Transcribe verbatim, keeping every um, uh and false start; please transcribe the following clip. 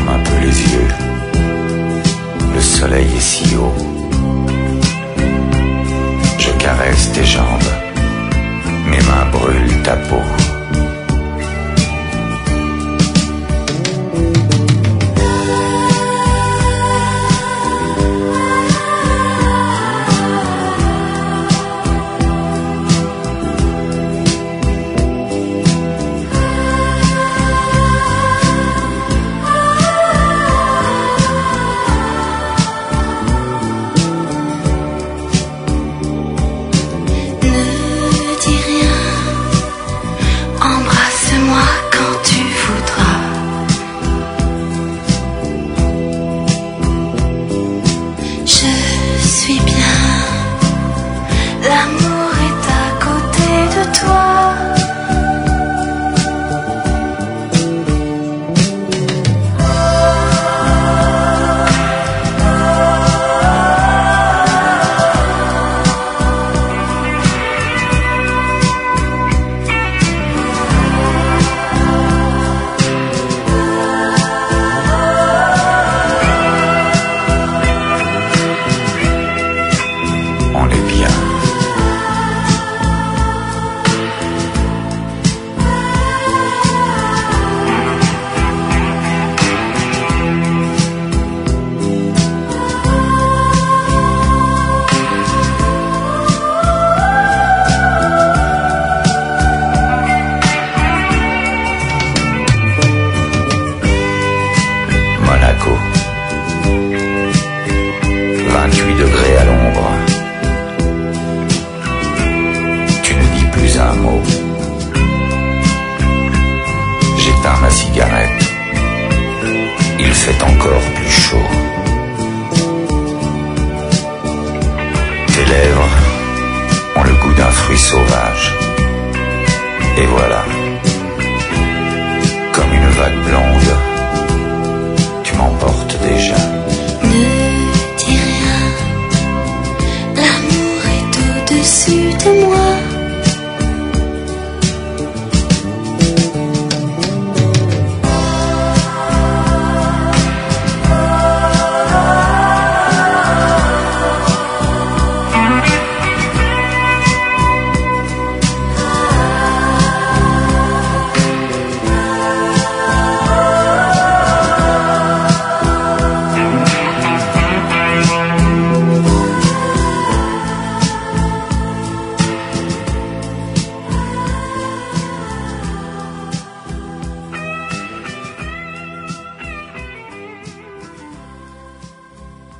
ferme un peu les yeux. Le soleil est si haut. Je caresse tes jambes. Mes mains brûlent ta peau. L'amour est à côté de toi. On est bien. Monaco, vingt-huit degrés à l'ombre. Tu ne dis plus un mot. J'éteins ma cigarette. Il fait encore plus chaud. Tes lèvres ont le goût d'un fruit sauvage. Et voilà, comme une vague blonde,